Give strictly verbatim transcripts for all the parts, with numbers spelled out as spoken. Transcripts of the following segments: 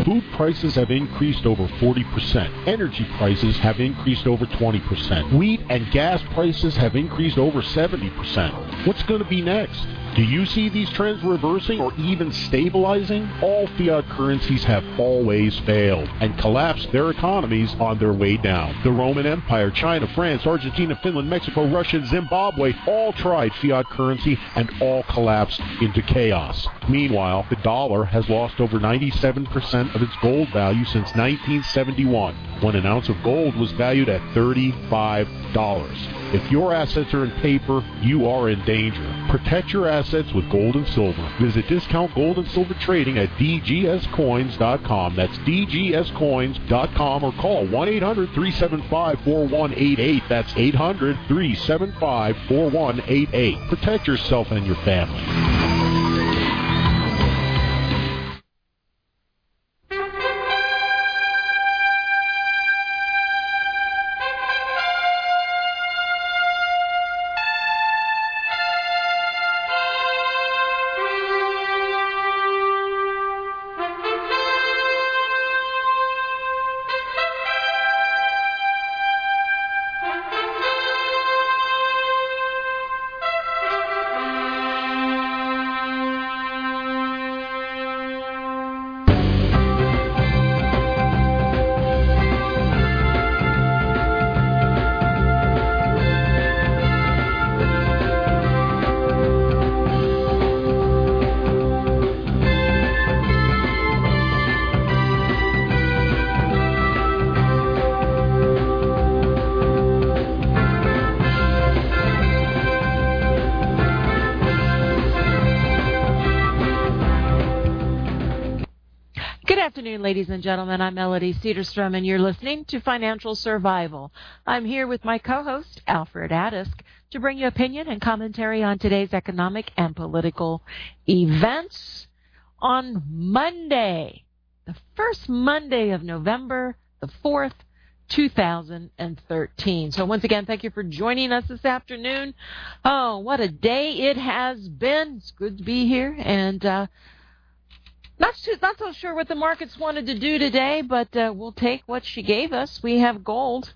Food prices have increased over forty percent. Energy prices have increased over twenty percent. Wheat and gas prices have increased over seventy percent. What's going to be next? Do you see these trends reversing or even stabilizing? All fiat currencies have always failed and collapsed their economies on their way down. The Roman Empire, China, France, Argentina, Finland, Mexico, Russia, and Zimbabwe all tried fiat currency and all collapsed into chaos. Meanwhile, the dollar has lost over ninety-seven percent of its gold value since nineteen seventy-one, when an ounce of gold was valued at thirty-five dollars. If your assets are in paper, you are in danger. Protect your assets with gold and silver. Visit Discount Gold and Silver Trading at d g s coins dot com. That's d g s coins dot com, or call one eight hundred three seven five four one eight eight. That's eight hundred three seven five four one eight eight. Protect yourself and your family. Ladies and gentlemen, I'm Melody Cedarstrom, and you're listening to Financial Survival. I'm here with my co-host, Alfred Adisk, to bring you opinion and commentary on today's economic and political events on Monday, the first Monday of November, the fourth, two thousand thirteen. So once again, thank you for joining us this afternoon. Oh, what a day it has been. It's good to be here, and uh Not too, not so sure what the markets wanted to do today, but uh, we'll take what she gave us. We have gold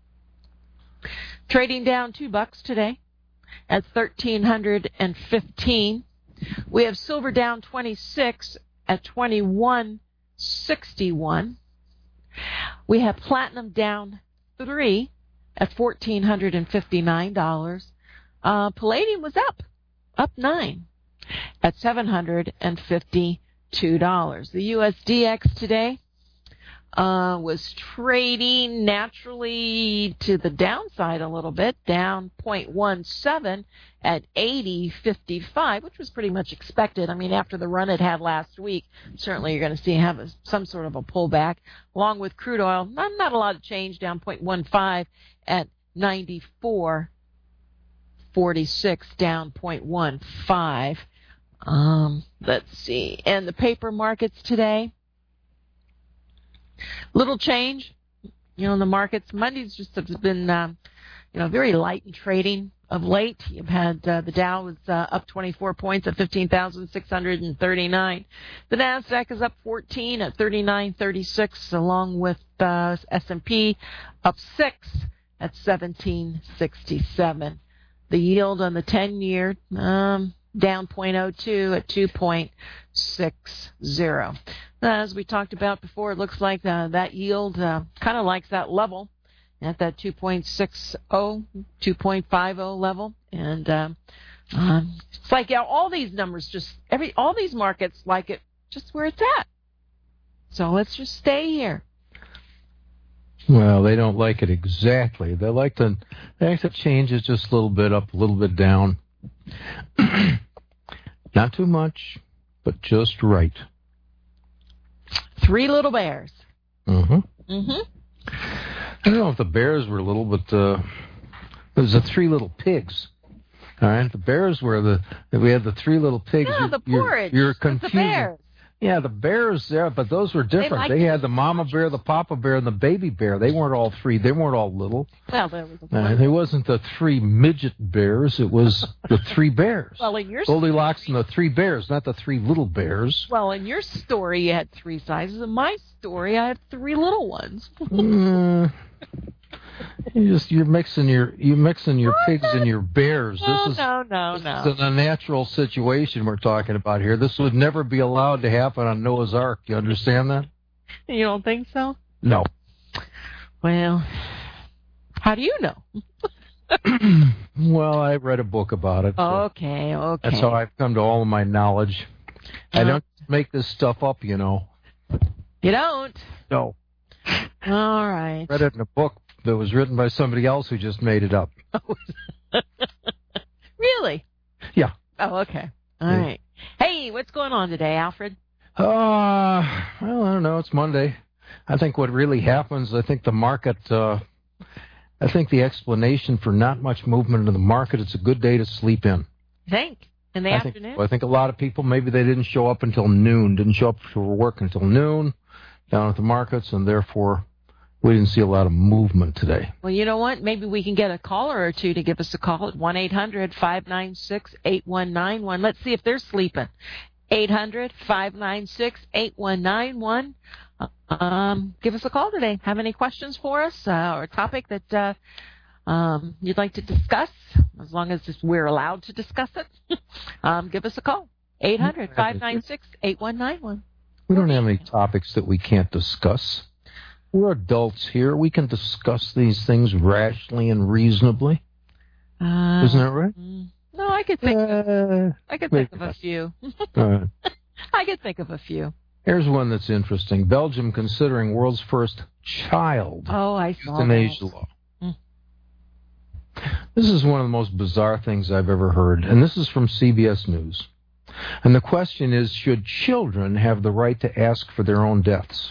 trading down two bucks today at thirteen hundred and fifteen. We have silver down twenty-six at twenty-one sixty-one. We have platinum down three at fourteen hundred and fifty-nine dollars. Uh, palladium was up, up nine at seven hundred and fifty. Two dollars. The U S D X today uh, was trading naturally to the downside a little bit, down zero point one seven at eighty fifty-five, which was pretty much expected. I mean, after the run it had last week, certainly you're going to see have a, some sort of a pullback. Along with crude oil, not, not a lot of change, down zero point one five at ninety-four forty-six, down zero point one five. Um, let's see. And the paper markets today, little change, you know, in the markets. Monday's just have been, um, you know, very light in trading of late. You've had uh, the Dow was uh, up twenty-four points at fifteen thousand six hundred thirty-nine. The Nasdaq is up fourteen at thirty-nine thirty-six, along with uh, S and P up six at seventeen sixty-seven. The yield on the ten-year, um, down zero point zero two at two point six zero. As we talked about before, it looks like uh, that yield uh, kind of likes that level at that two point six zero, two point five zero level. And uh, um, it's like yeah, all these numbers, just every all these markets like it just where it's at. So let's just stay here. Well, they don't like it exactly. They like to, they like to change it just a little bit up, a little bit down. Not too much, but just right. Three little bears. Mm-hmm. Mm-hmm. I don't know if the bears were little, but uh, it was the three little pigs. All right, the bears were the. We had the three little pigs. Yeah, you're, the porridge. You're, you're confusing. The bears. Yeah, the bears there, but those were different. They, they had the mama bear, the papa bear, and the baby bear. They weren't all three. They weren't all little. Well, there was a uh, It wasn't the three midget bears. It was the three bears. Well, in your Goldilocks story, and the three bears, not the three little bears. Well, in your story, you had three sizes. In my story, I had three little ones. mm. You just you're mixing your you're mixing your pigs and your bears. No, this is no, no, this no. is an unnatural situation we're talking about here. This would never be allowed to happen on Noah's Ark. You understand that? You don't think so? No. Well, how do you know? Well, I read a book about it. So okay, okay. that's how I've come to all of my knowledge. Uh, I don't make this stuff up, you know. You don't? No. All right. I read it in a book that was written by somebody else who just made it up. Really? Yeah. Oh, okay. All yeah. right. Hey, what's going on today, Alfred? Uh, well, I don't know. It's Monday. I think what really happens, I think the market, uh, I think the explanation for not much movement in the market, it's a good day to sleep in. Think? In the I afternoon? Think, well, I think a lot of people, maybe they didn't show up until noon, didn't show up for work until noon down at the markets, and therefore we didn't see a lot of movement today. Well, you know what? Maybe we can get a caller or two to give us a call at one eight hundred five nine six eight one nine one. Let's see if they're sleeping. eight hundred five nine six eight one nine one. Um, give us a call today. Have any questions for us uh, or a topic that uh, um, you'd like to discuss, as long as we're allowed to discuss it? um, give us a call. eight hundred five nine six eight one nine one. We don't have any topics that we can't discuss. We're adults here. We can discuss these things rationally and reasonably. Uh, Isn't that right? No, I could think. Uh, of, I could think of a few. uh, I could think of a few. Here's one that's interesting. Belgium considering world's first child Oh, I saw euthanasia that. law. Mm. This is one of the most bizarre things I've ever heard, and this is from C B S News. And the question is, should children have the right to ask for their own deaths?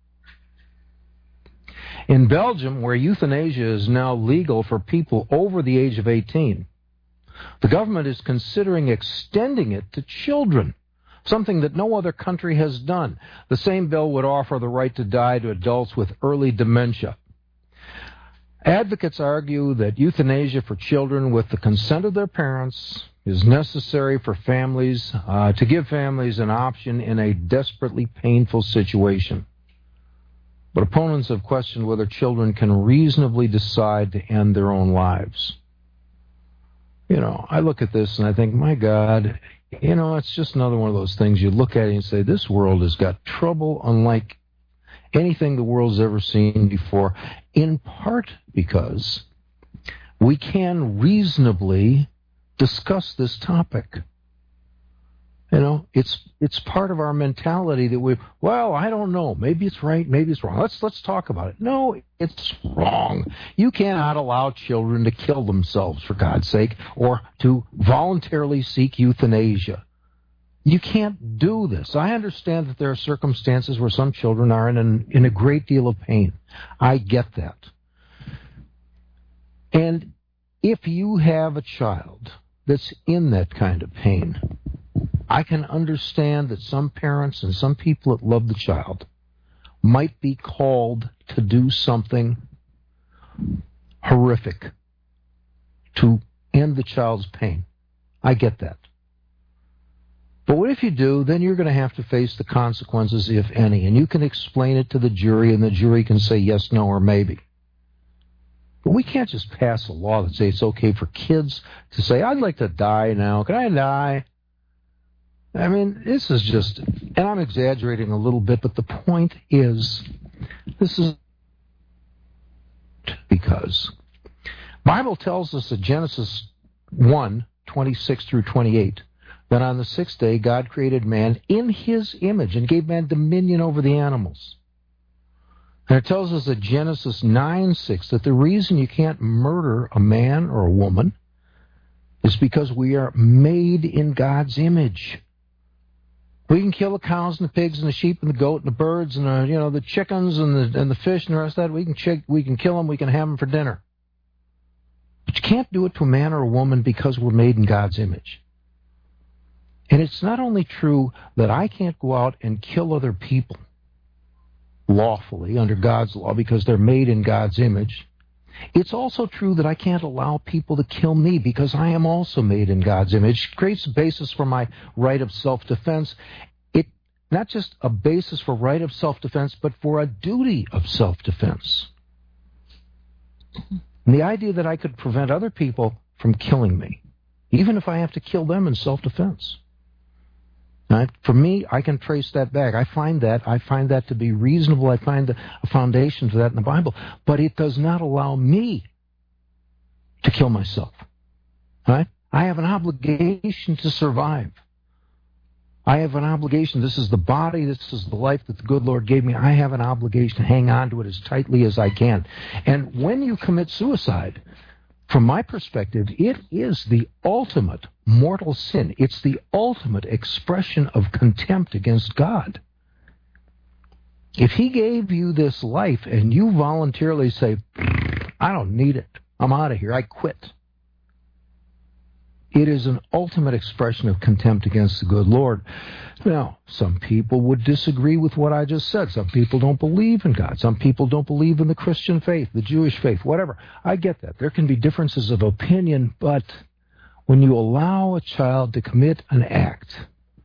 In Belgium, where euthanasia is now legal for people over the age of eighteen, the government is considering extending it to children, something that no other country has done. The same bill would offer the right to die to adults with early dementia. Advocates argue that euthanasia for children with the consent of their parents is necessary for families, uh, to give families an option in a desperately painful situation. But opponents have questioned whether children can reasonably decide to end their own lives. You know, I look at this and I think, my God, you know, it's just another one of those things you look at it and say, this world has got trouble unlike anything the world's ever seen before, in part because we can reasonably discuss this topic. You know, it's it's part of our mentality that we, well, I don't know, maybe it's right, maybe it's wrong. Let's let's talk about it. No, it's wrong. You cannot allow children to kill themselves, for God's sake, or to voluntarily seek euthanasia. You can't do this. I understand that there are circumstances where some children are in an, in a great deal of pain. I get that. And if you have a child that's in that kind of pain, I can understand that some parents and some people that love the child might be called to do something horrific to end the child's pain. I get that. But what if you do, then you're going to have to face the consequences, if any, and you can explain it to the jury, and the jury can say yes, no, or maybe. But we can't just pass a law that says it's okay for kids to say, I'd like to die now. Can I die? I mean, this is just, and I'm exaggerating a little bit, but the point is, this is because Bible tells us in Genesis one, twenty-six through twenty-eight, that on the sixth day God created man in his image and gave man dominion over the animals. And it tells us in Genesis nine six that the reason you can't murder a man or a woman is because we are made in God's image. We can kill the cows and the pigs and the sheep and the goat and the birds and the, you know, the chickens and the and the fish and the rest of that. We can ch- we can kill them. We can have them for dinner. But you can't do it to a man or a woman because we're made in God's image. And it's not only true that I can't go out and kill other people lawfully under God's law because they're made in God's image. It's also true that I can't allow people to kill me because I am also made in God's image. It creates a basis for my right of self-defense. It not just a basis for right of self-defense, but for a duty of self-defense. And the idea that I could prevent other people from killing me, even if I have to kill them in self-defense. Right? For me, I can trace that back. I find that I find that to be reasonable. I find a foundation for that in the Bible. But it does not allow me to kill myself. Right? I have an obligation to survive. I have an obligation. This is the body. This is the life that the good Lord gave me. I have an obligation to hang on to it as tightly as I can. And when you commit suicide, from my perspective, it is the ultimate mortal sin. It's the ultimate expression of contempt against God. If He gave you this life and you voluntarily say, I don't need it, I'm out of here, I quit, it is an ultimate expression of contempt against the good Lord. Now, some people would disagree with what I just said. Some people don't believe in God. Some people don't believe in the Christian faith, the Jewish faith, whatever. I get that. There can be differences of opinion, but when you allow a child to commit an act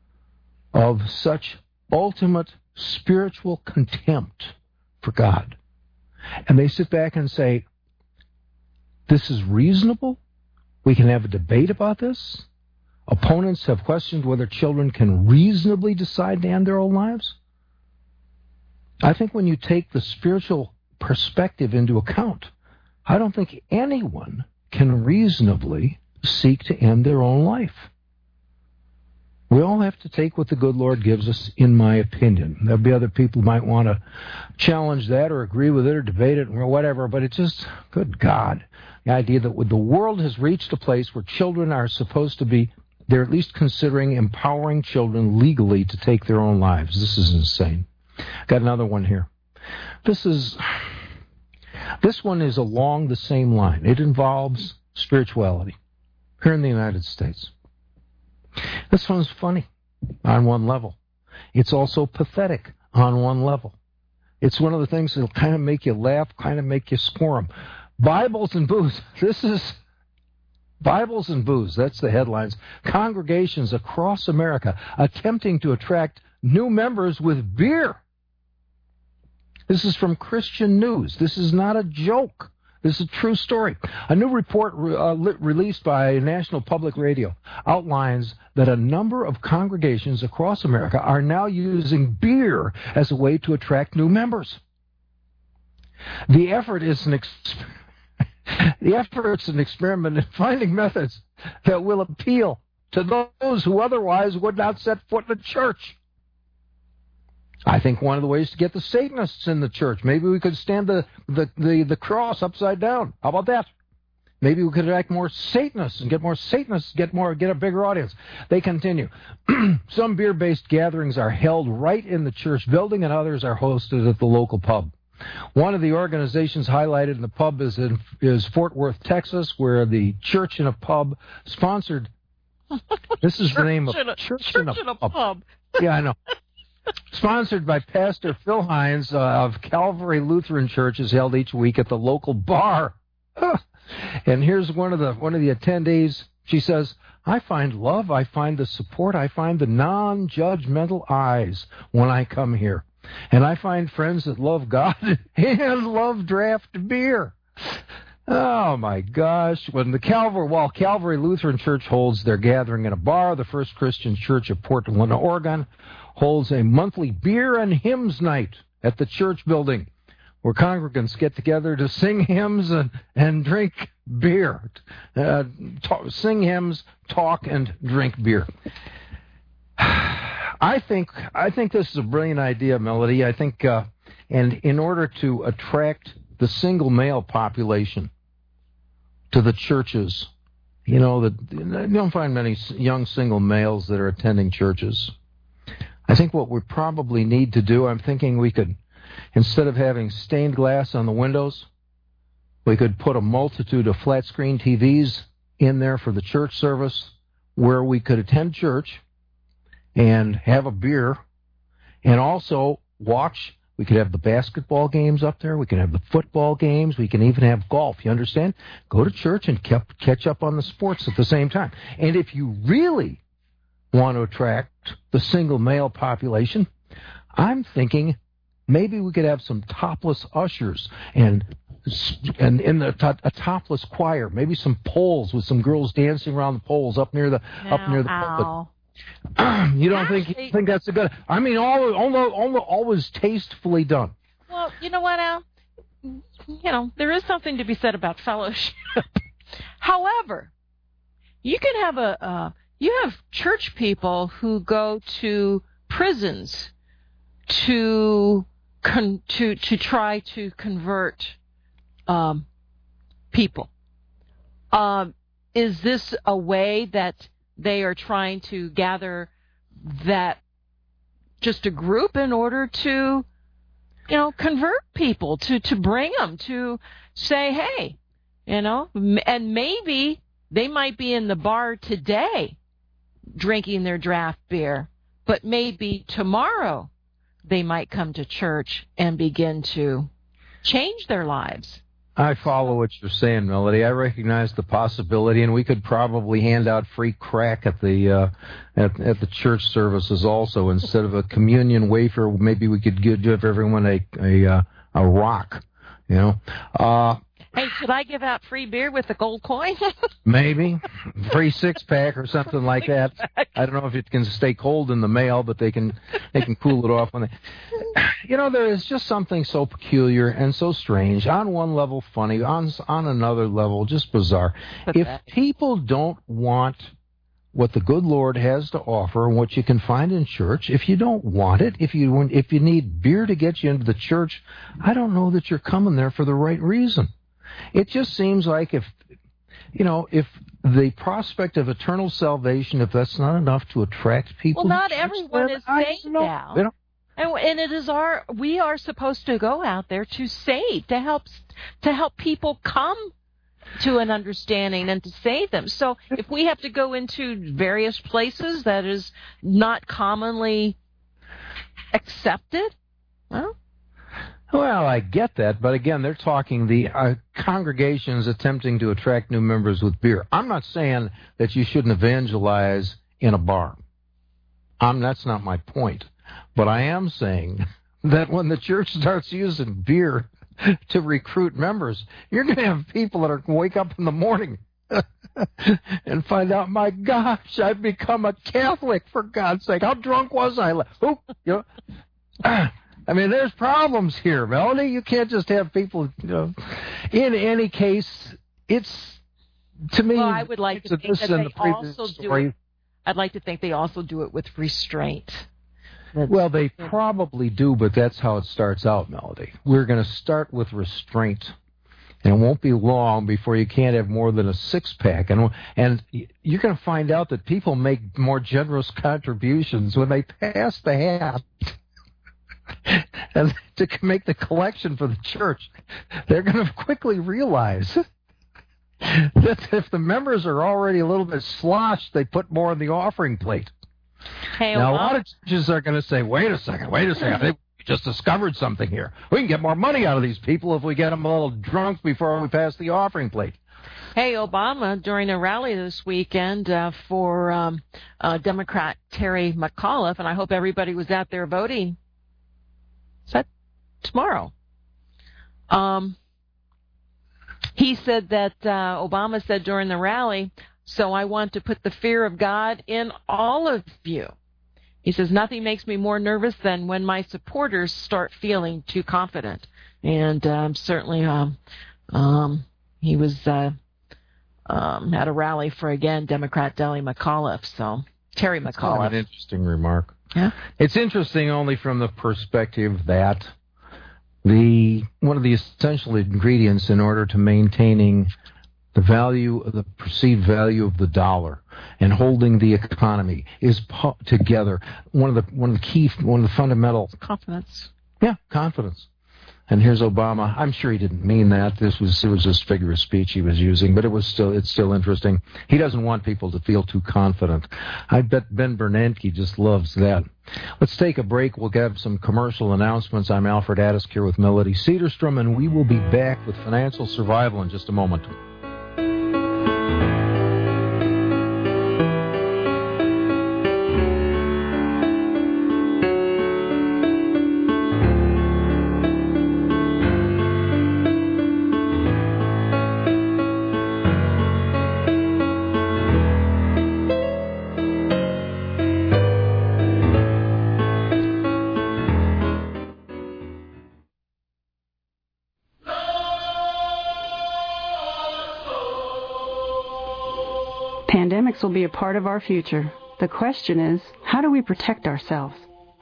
of such ultimate spiritual contempt for God, and they sit back and say, this is reasonable, we can have a debate about this. Opponents have questioned whether children can reasonably decide to end their own lives. I think when you take the spiritual perspective into account, I don't think anyone can reasonably seek to end their own life. We all have to take what the good Lord gives us, in my opinion. There'll be other people who might want to challenge that or agree with it or debate it or whatever, but it's just, good God, the idea that the world has reached a place where children are supposed to be, they're at least considering empowering children legally to take their own lives. This is insane. Got another one here. This is, this one is along the same line. It involves spirituality here in the United States. This one's funny on one level. It's also pathetic on one level. It's one of the things that'll kind of make you laugh, kind of make you squirm. Bibles and booze. This is Bibles and booze. That's the headlines. Congregations across America attempting to attract new members with beer. This is from Christian News. This is not a joke. This is a true story. A new report uh, released by National Public Radio outlines that a number of congregations across America are now using beer as a way to attract new members. The effort is an ex- the effort is an experiment in finding methods that will appeal to those who otherwise would not set foot in a church. I think one of the ways to get the Satanists in the church, maybe we could stand the, the, the, the cross upside down. How about that? Maybe we could act more Satanists and get more Satanists, get more, get a bigger audience. They continue. Some beer-based gatherings are held right in the church building, and others are hosted at the local pub. One of the organizations highlighted in the pub is in is Fort Worth, Texas, where the church in a pub sponsored. This is church the name of in a, church, church in a, in a pub. pub. Yeah, I know. Sponsored by Pastor Phil Hines uh, of Calvary Lutheran Church, is held each week at the local bar. And here's one of the one of the attendees. She says, "I find love, I find the support, I find the non-judgmental eyes when I come here, and I find friends that love God and love draft beer." Oh my gosh! When the Calvary, while Calvary Lutheran Church holds their gathering in a bar, the First Christian Church of Portland, Oregon, holds a monthly beer and hymns night at the church building, where congregants get together to sing hymns and, and drink beer. Uh, talk, sing hymns, talk, and drink beer. I think I think this is a brilliant idea, Melody. I think, uh, and in order to attract the single male population to the churches, you know, that you don't find many young single males that are attending churches. I think what we probably need to do, I'm thinking we could, instead of having stained glass on the windows, we could put a multitude of flat screen T Vs in there for the church service, where we could attend church and have a beer and also watch. We could have the basketball games up there. We can have the football games. We can even have golf. You understand? Go to church and kept, catch up on the sports at the same time. And if you really want to attract the single male population, I'm thinking maybe we could have some topless ushers and and in the to, a topless choir. Maybe some poles with some girls dancing around the poles up near the now, up near the ow. pulpit. You don't Actually, think you think that's a good? I mean, all, all, all, always tastefully done. Well, you know what, Al? You know, there is something to be said about fellowship. However, you can have a uh, you have church people who go to prisons to con- to to try to convert um, people. Um, is this a way that they are trying to gather that just a group in order to, you know, convert people, to, to bring them, to say, hey, you know, and maybe they might be in the bar today drinking their draft beer, but maybe tomorrow they might come to church and begin to change their lives. I follow what you're saying, Melody. I recognize the possibility, and we could probably hand out free crack at the uh, at, at the church services also. Instead of a communion wafer, maybe we could give, give everyone a a, uh, a rock. You know. Uh, hey, should I give out free beer with a gold coin? Maybe free six pack or something like that. I don't know if it can stay cold in the mail, but they can they can cool it off when they. You know, there is just something so peculiar and so strange. On one level, funny. On on another level, just bizarre. If people don't want what the good Lord has to offer and what you can find in church, if you don't want it, if you if you need beer to get you into the church, I don't know that you're coming there for the right reason. It just seems like if, you know, if the prospect of eternal salvation, if that's not enough to attract people. Well, not church, everyone is saved now. You know, and, and it is our, we are supposed to go out there to save, to help, to help people come to an understanding and to save them. So if we have to go into various places that is not commonly accepted, well. Well, I get that, but again, they're talking the uh, congregations attempting to attract new members with beer. I'm not saying that you shouldn't evangelize in a bar. I'm, that's not my point. But I am saying that when the church starts using beer to recruit members, you're going to have people that are going to wake up in the morning and find out, my gosh, I've become a Catholic, for God's sake. How drunk was I? Who, you know, I mean, there's problems here, Melanie. You can't just have people, you know. In any case, it's, to me, well, I would like to think that they also do it. I'd like to think they also do it with restraint. That's, well, they probably do, but that's how it starts out, Melody. We're going to start with restraint, and it won't be long before you can't have more than a six-pack. And, and you're going to find out that people make more generous contributions when they pass the hat. And to make the collection for the church, they're going to quickly realize that if the members are already a little bit sloshed, they put more in the offering plate. Hey, now, well, a lot of churches are going to say, wait a second, wait a second, we just discovered something here. We can get more money out of these people if we get them a little drunk before we pass the offering plate. Hey, Obama, during a rally this weekend uh, for um, uh, Democrat Terry McAuliffe, and I hope everybody was out there voting. Is that tomorrow? Um, he said that uh, Obama said during the rally, so I want to put the fear of God in all of you. He says, nothing makes me more nervous than when my supporters start feeling too confident. And um, certainly um, um, he was uh, um, at a rally for, again, Democrat Terry McAuliffe. So Terry That's McAuliffe. Kind of an interesting remark. Yeah. It's interesting only from the perspective that the one of the essential ingredients in order to maintaining the value, the perceived value of the dollar and holding the economy is pu- together. One of the one of the key, one of the fundamental confidence. Yeah, confidence. And here's Obama. I'm sure he didn't mean that. This was it was just figure of speech he was using, but it was still it's still interesting. He doesn't want people to feel too confident. I bet Ben Bernanke just loves that. Let's take a break. We'll get some commercial announcements. I'm Alfred Addis here with Melody Cedarstrom, and we will be back with Financial Survival in just a moment. Pandemics will be a part of our future. The question is, how do we protect ourselves?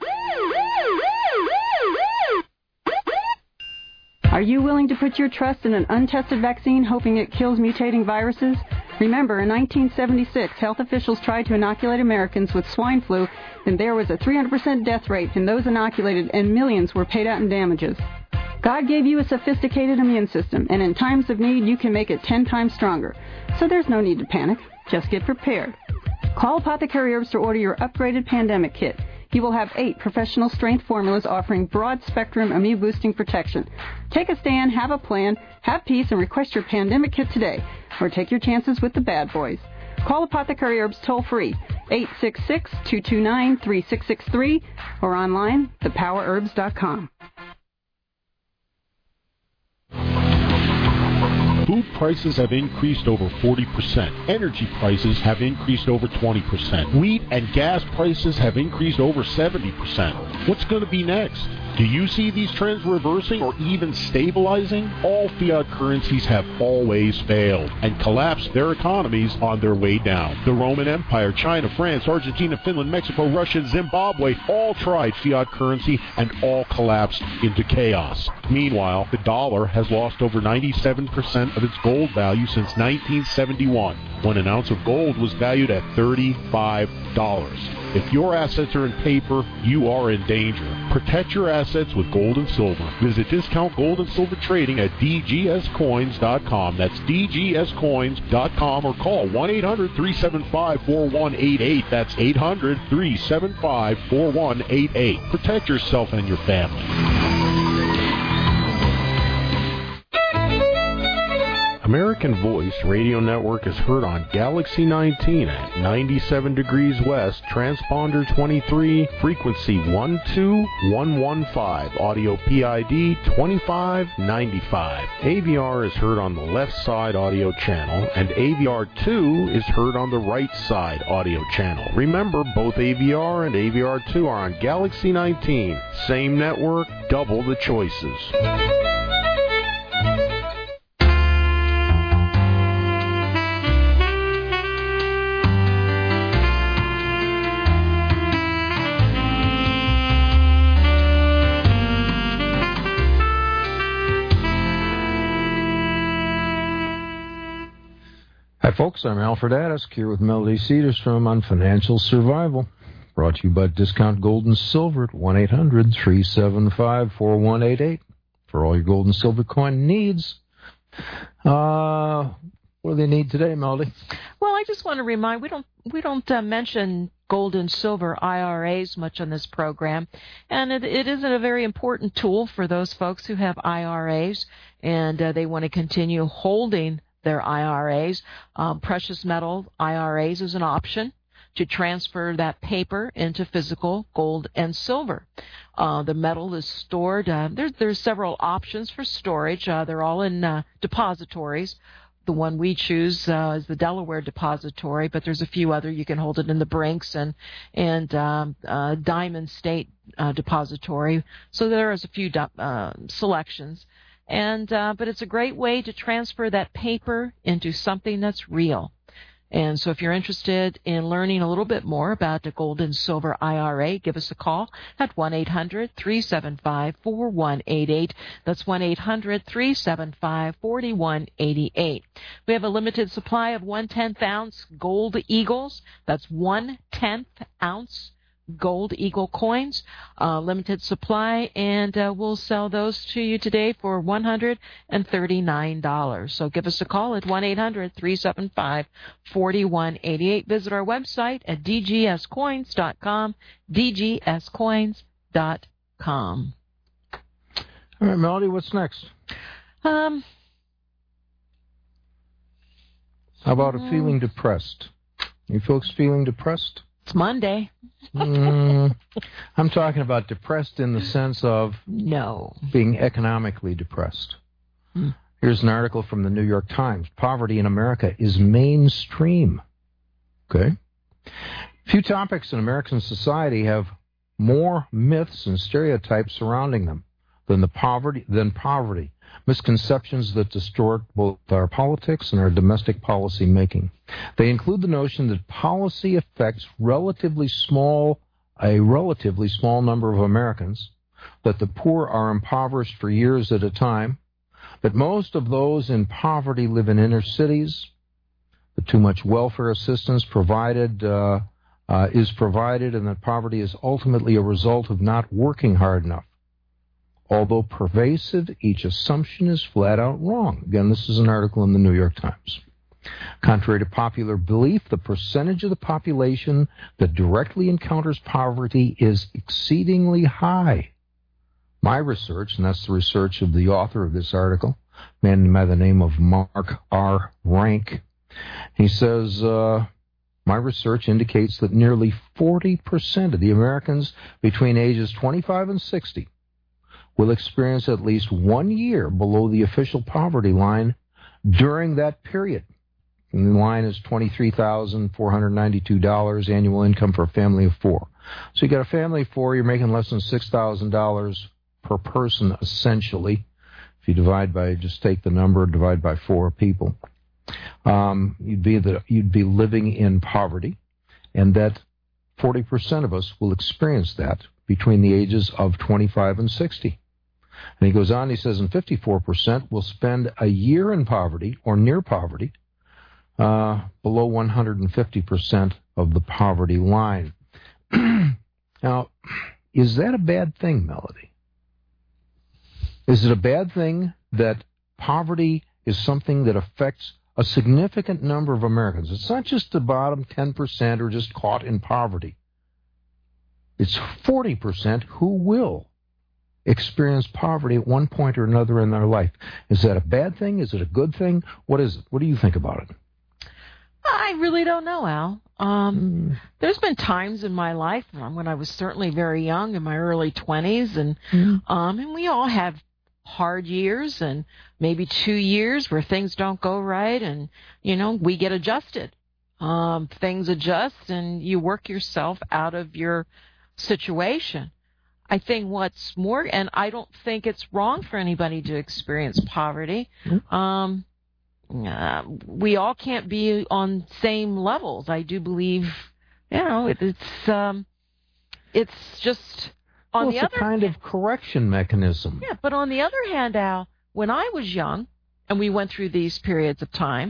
Are you willing to put your trust in an untested vaccine, hoping it kills mutating viruses? Remember, in nineteen seventy-six, health officials tried to inoculate Americans with swine flu, and there was a three hundred percent death rate in those inoculated, and millions were paid out in damages. God gave you a sophisticated immune system, and in times of need, you can make it ten times stronger. So there's no need to panic. Just get prepared. Call Apothecary Herbs to order your upgraded pandemic kit. You will have eight professional strength formulas offering broad-spectrum immune-boosting protection. Take a stand, have a plan, have peace, and request your pandemic kit today. Or take your chances with the bad boys. Call Apothecary Herbs toll-free, eight six six, two two nine, three six six three, or online, the power herbs dot com. Food prices have increased over forty percent. Energy prices have increased over twenty percent. Wheat and gas prices have increased over seventy percent. What's going to be next? Do you see these trends reversing or even stabilizing? All fiat currencies have always failed and collapsed their economies on their way down. The Roman Empire, China, France, Argentina, Finland, Mexico, Russia, and Zimbabwe all tried fiat currency and all collapsed into chaos. Meanwhile, the dollar has lost over ninety-seven percent of its gold value since nineteen seventy-one, when an ounce of gold was valued at thirty-five dollars. If your assets are in paper, you are in danger. Protect your assets with gold and silver. Visit Discount Gold and Silver Trading at d g s coins dot com. That's d g s coins dot com, or call one eight hundred, three seven five, four one eight eight. That's eight hundred, three seven five, four one eight eight. Protect yourself and your family. American Voice Radio Network is heard on Galaxy nineteen at ninety-seven degrees west, transponder twenty-three, frequency one two one one five, audio P I D twenty-five ninety-five. A V R is heard on the left side audio channel, and A V R two is heard on the right side audio channel. Remember, both A V R and A V R two are on Galaxy nineteen. Same network, double the choices. Hi, folks. I'm Alfred Addis here with Melody Cedarstrom on Financial Survival. Brought to you by Discount Gold and Silver at one eight hundred, three seven five, four one eight eight for all your gold and silver coin needs. Uh, what do they need today, Melody? Well, I just want to remind, we don't we don't uh, mention gold and silver I R As much on this program, and it, it isn't a very important tool for those folks who have I R As and uh, they want to continue holding their I R As. Um, precious metal I R As is an option to transfer that paper into physical gold and silver. Uh, the metal is stored. Uh, there, there's several options for storage. Uh, they're all in uh, depositories. The one we choose uh, is the Delaware Depository, but there's a few other. You can hold it in the Brinks and and um, uh, Diamond State uh, Depository. So there is a few uh, selections. And uh, but it's a great way to transfer that paper into something that's real. And so if you're interested in learning a little bit more about the gold and silver I R A, give us a call at one eight hundred, three seven five, four one eight eight. That's one eight hundred, three seven five, four one eight eight. We have a limited supply of one tenth ounce gold eagles. That's one tenth ounce Gold Eagle coins, uh, limited supply, and uh, we'll sell those to you today for one hundred thirty-nine dollars. So give us a call at one eight hundred three seven five four one eight eight. Visit our website at d g s coins dot com, d g s coins dot com. All right, Melody, what's next? Um, How about a feeling depressed? You folks feeling depressed? It's Monday. mm, I'm talking about depressed in the sense of no being economically depressed. Hmm. Here's an article from the New York Times. Poverty in America is mainstream. Okay? Few topics in American society have more myths and stereotypes surrounding them than the poverty than poverty. Misconceptions that distort both our politics and our domestic policy making. They include the notion that policy affects relatively small, a relatively small number of Americans, that the poor are impoverished for years at a time, that most of those in poverty live in inner cities, that too much welfare assistance provided uh, uh, is provided, and that poverty is ultimately a result of not working hard enough. Although pervasive, each assumption is flat out wrong. Again, this is an article in the New York Times. Contrary to popular belief, the percentage of the population that directly encounters poverty is exceedingly high. My research, and that's the research of the author of this article, a man by the name of Mark R. Rank, he says, uh, my research indicates that nearly forty percent of the Americans between ages twenty-five and sixty will experience at least one year below the official poverty line during that period. And the line is twenty-three thousand four hundred ninety-two dollars annual income for a family of four. So you got a family of four, you're making less than six thousand dollars per person, essentially. If you divide by, just take the number, divide by four people. Um, you'd be the, you'd be living in poverty, and that forty percent of us will experience that between the ages of twenty-five and sixty. And he goes on, he says, and fifty-four percent will spend a year in poverty or near poverty, uh, below one hundred fifty percent of the poverty line. Now, is that a bad thing, Melody? Is it a bad thing that poverty is something that affects a significant number of Americans? It's not just the bottom ten percent or just caught in poverty. It's forty percent who will experience poverty at one point or another in their life. Is that a bad thing? Is it a good thing? What is it? What do you think about it? I really don't know, Al. Um, mm. There's been times in my life when I was certainly very young, in my early twenties, and mm. um, and we all have hard years and maybe two years where things don't go right, and, you know, we get adjusted. Um, things adjust, and you work yourself out of your situation. I think what's more, and I don't think it's wrong for anybody to experience poverty. Mm-hmm. Um, uh, we all can't be on same levels. I do believe, you know, it, it's um, it's just on well, the it's other a kind hand, of correction mechanism. Yeah, but on the other hand, Al, when I was young and we went through these periods of time,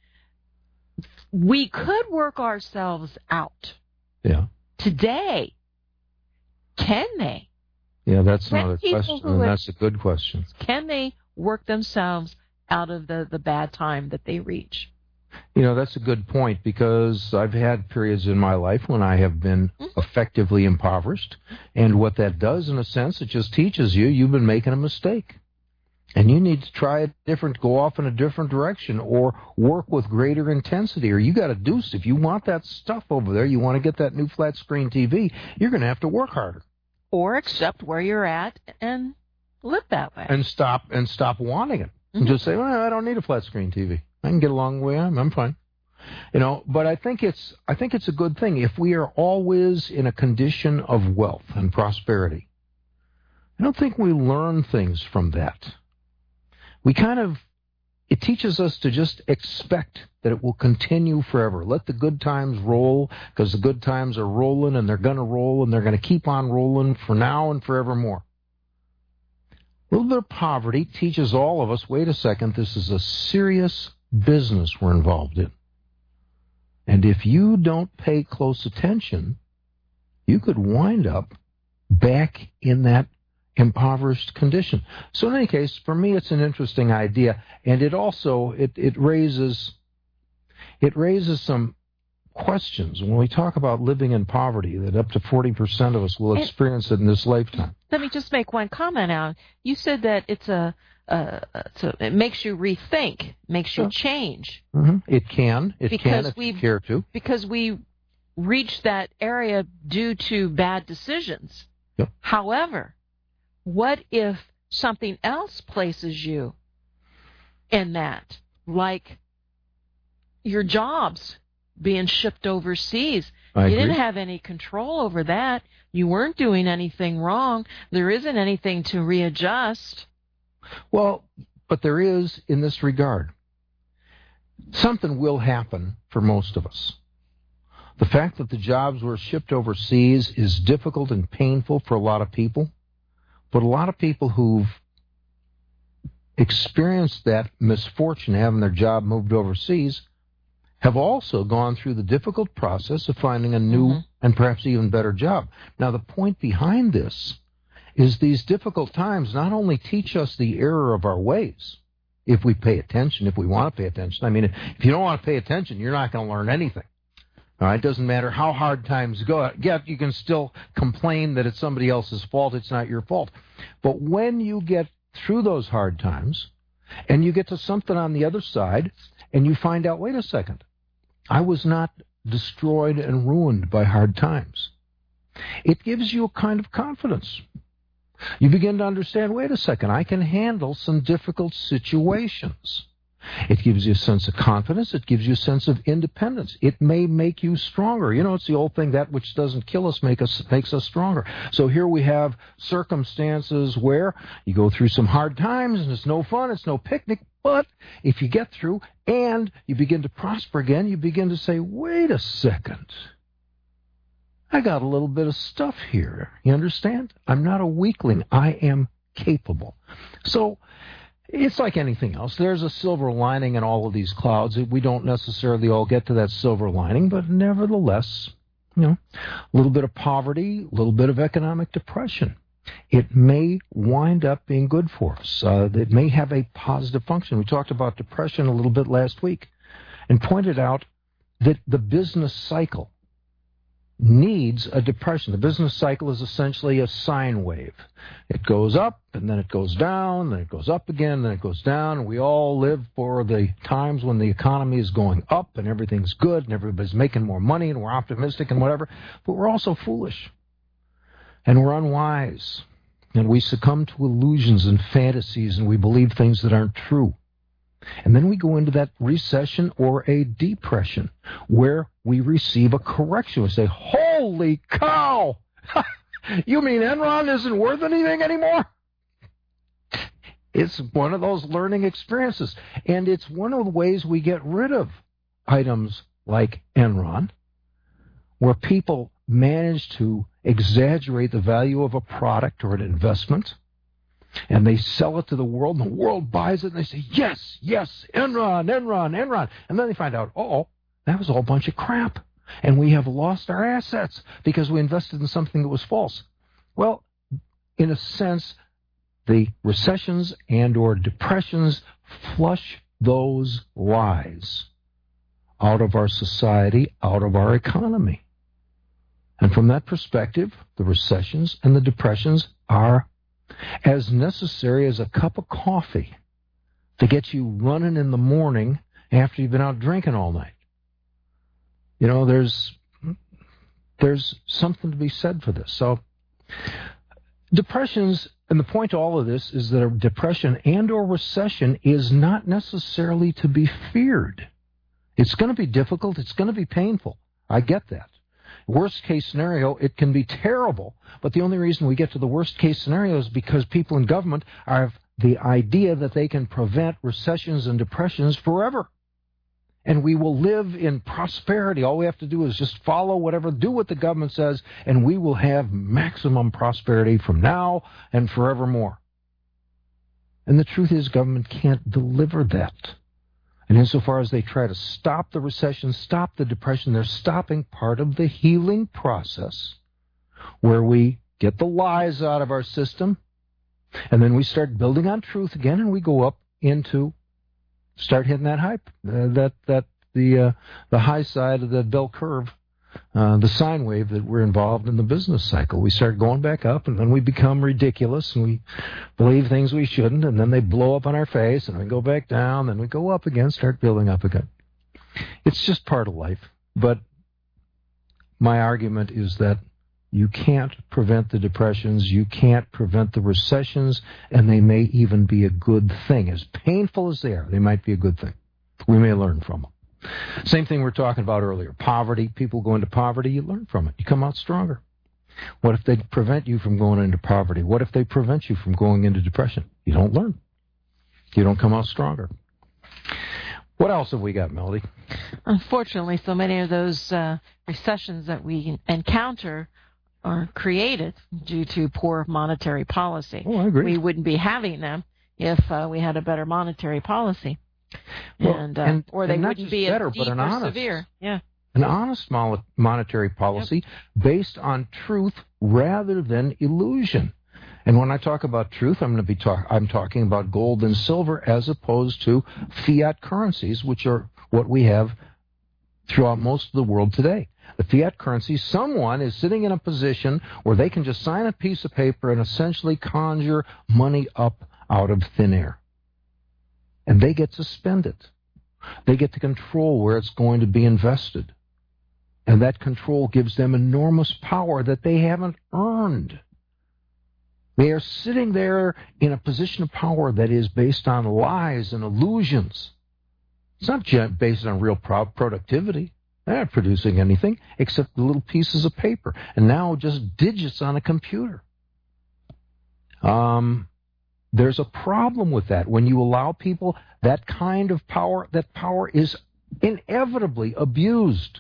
we could work ourselves out. Yeah. Today, can they? Yeah, that's can another question, and that's a good question. Can they work themselves out of the, the bad time that they reach? You know, that's a good point, because I've had periods in my life when I have been mm-hmm. effectively impoverished, and what that does, in a sense, it just teaches you you've been making a mistake. And you need to try it different, go off in a different direction, or work with greater intensity, or you got to do, if you want that stuff over there, you want to get that new flat screen T V, you're going to have to work harder. Or accept where you're at and live that way. And stop and stop wanting it. Mm-hmm. And just say, well, I don't need a flat screen T V. I can get along the way I am. I'm fine. You know, but I think it's I think it's a good thing if we are always in a condition of wealth and prosperity. I don't think we learn things from that. We kind of, it teaches us to just expect that it will continue forever. Let the good times roll, because the good times are rolling, and they're going to roll, and they're going to keep on rolling for now and forevermore. A little bit of poverty teaches all of us, wait a second, this is a serious business we're involved in. And if you don't pay close attention, you could wind up back in that impoverished condition. So in any case, for me, it's an interesting idea, and it also it, it raises it raises some questions when we talk about living in poverty, that up to forty percent of us will experience it in this lifetime. Let me just make one comment, Alan. You said that it's a, uh, it's a it makes you rethink, makes you Yeah. change. Mm-hmm. It can. It Because can if we- you care to. Because we reached that area due to bad decisions. Yep. However, what if something else places you in that, like your jobs being shipped overseas? I you agree. didn't have any control over that. You weren't doing anything wrong. There isn't anything to readjust. Well, but there is in this regard. Something will happen for most of us. The fact that the jobs were shipped overseas is difficult and painful for a lot of people, but a lot of people who've experienced that misfortune, having their job moved overseas, have also gone through the difficult process of finding a new Mm-hmm. and perhaps even better job. Now, the point behind this is these difficult times not only teach us the error of our ways, if we pay attention, if we want to pay attention. I mean, if you don't want to pay attention, you're not going to learn anything. All right, it doesn't matter how hard times go. Yet you can still complain that it's somebody else's fault. It's not your fault. But when you get through those hard times and you get to something on the other side and you find out, wait a second, I was not destroyed and ruined by hard times. It gives you a kind of confidence. You begin to understand, wait a second, I can handle some difficult situations. It gives you a sense of confidence. It gives you a sense of independence. It may make you stronger. You know, it's the old thing, that which doesn't kill us, make us makes us stronger. So here we have circumstances where you go through some hard times and it's no fun, it's no picnic, but if you get through and you begin to prosper again, you begin to say, wait a second, I got a little bit of stuff here. You understand? I'm not a weakling. I am capable. So it's like anything else. There's a silver lining in all of these clouds. We don't necessarily all get to that silver lining, but nevertheless, you know, a little bit of poverty, a little bit of economic depression. It may wind up being good for us. Uh, it may have a positive function. We talked about depression a little bit last week and pointed out that the business cycle needs a depression. The business cycle is essentially a sine wave. It goes up, and then it goes down, then it goes up again, then it goes down. And we all live for the times when the economy is going up and everything's good and everybody's making more money and we're optimistic and whatever. But we're also foolish and we're unwise and we succumb to illusions and fantasies and we believe things that aren't true. And then we go into that recession or a depression where we receive a correction. We say, holy cow! You mean Enron isn't worth anything anymore? It's one of those learning experiences. And it's one of the ways we get rid of items like Enron, where people manage to exaggerate the value of a product or an investment, and they sell it to the world, and the world buys it, and they say, yes, yes, Enron, Enron, Enron. And then they find out, oh, that was all a bunch of crap, and we have lost our assets because we invested in something that was false. Well, in a sense, the recessions and or depressions flush those lies out of our society, out of our economy. And from that perspective, the recessions and the depressions are as necessary as a cup of coffee to get you running in the morning after you've been out drinking all night. You know, there's there's something to be said for this. So depressions, and the point to all of this is that a depression and or recession is not necessarily to be feared. It's going to be difficult. It's going to be painful. I get that. Worst case scenario, it can be terrible, but the only reason we get to the worst case scenario is because people in government have the idea that they can prevent recessions and depressions forever. And we will live in prosperity. All we have to do is just follow whatever, do what the government says, and we will have maximum prosperity from now and forevermore. And the truth is, government can't deliver that. And insofar as they try to stop the recession, stop the depression, they're stopping part of the healing process where we get the lies out of our system, and then we start building on truth again, and we go up into, start hitting that hype, uh, that that the uh, the high side of the bell curve, uh, the sine wave that we're involved in the business cycle. We start going back up, and then we become ridiculous, and we believe things we shouldn't, and then they blow up on our face, and we go back down, then we go up again, start building up again. It's just part of life, but my argument is that you can't prevent the depressions, you can't prevent the recessions, and they may even be a good thing. As painful as they are, they might be a good thing. We may learn from them. Same thing we were talking about earlier. Poverty, people go into poverty, you learn from it. You come out stronger. What if they prevent you from going into poverty? What if they prevent you from going into depression? You don't learn. You don't come out stronger. What else have we got, Melody? Unfortunately, so many of those uh, recessions that we encounter are created due to poor monetary policy. Oh, I agree. We wouldn't be having them if uh, we had a better monetary policy. Well, and, uh, and or they and wouldn't be better, as deep but or honest, severe. Yeah. An honest mo- monetary policy yep. based on truth rather than illusion. And when I talk about truth, I'm going to be talk- I'm talking about gold and silver as opposed to fiat currencies, which are what we have throughout most of the world today. The fiat currency, someone is sitting in a position where they can just sign a piece of paper and essentially conjure money up out of thin air. And they get to spend it. They get to control where it's going to be invested. And that control gives them enormous power that they haven't earned. They are sitting there in a position of power that is based on lies and illusions. It's not based on real pro- productivity. They're not producing anything except little pieces of paper. And now just digits on a computer. Um... There's a problem with that. When you allow people that kind of power, that power is inevitably abused.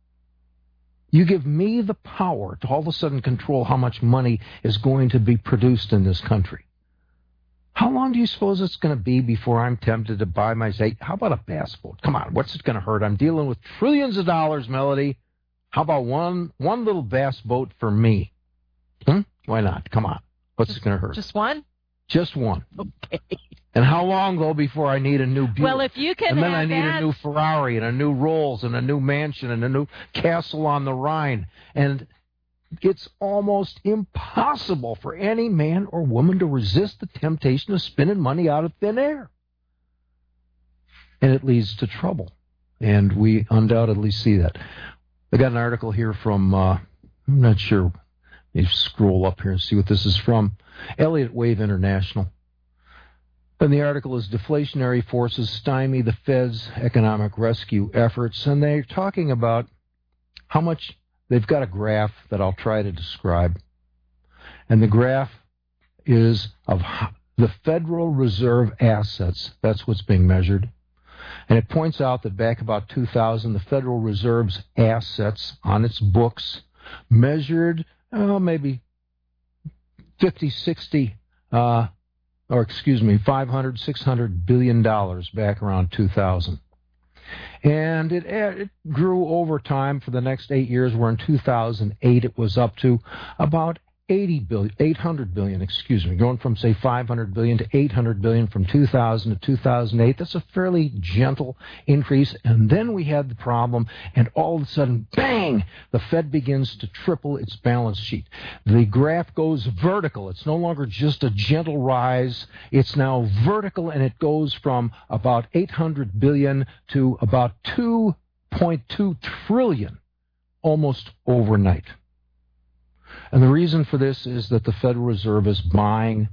You give me the power to all of a sudden control how much money is going to be produced in this country. How long do you suppose it's going to be before I'm tempted to buy my, say, how about a bass boat? Come on, what's it going to hurt? I'm dealing with trillions of dollars, Melody. How about one one little bass boat for me? Hmm? Why not? Come on. What's just, it going to hurt? Just one? Just one. Okay. And how long, though, before I need a new Buick? Well, if you can And then have I need that... a new Ferrari and a new Rolls and a new mansion and a new castle on the Rhine. And it's almost impossible for any man or woman to resist the temptation of spinning money out of thin air. And it leads to trouble. And we undoubtedly see that. I got an article here from, uh, I'm not sure, maybe scroll up here and see what this is from. Elliott Wave International. And the article is Deflationary Forces Stymie the Fed's Economic Rescue Efforts. And they're talking about how much, they've got a graph that I'll try to describe. And the graph is of the Federal Reserve assets. That's what's being measured. And it points out that back about two thousand, the Federal Reserve's assets on its books measured, oh, maybe fifty, sixty, uh, or excuse me, five hundred, six hundred billion dollars back around two thousand. And it, it grew over time for the next eight years, where in two thousand eight it was up to about eighty billion, eight hundred billion, excuse me, going from, say, five hundred billion to eight hundred billion from two thousand to two thousand eight. That's a fairly gentle increase. And then we had the problem, and all of a sudden, bang, the Fed begins to triple its balance sheet. The graph goes vertical. It's no longer just a gentle rise. It's now vertical, and it goes from about eight hundred billion to about two point two trillion almost overnight. And the reason for this is that the Federal Reserve is buying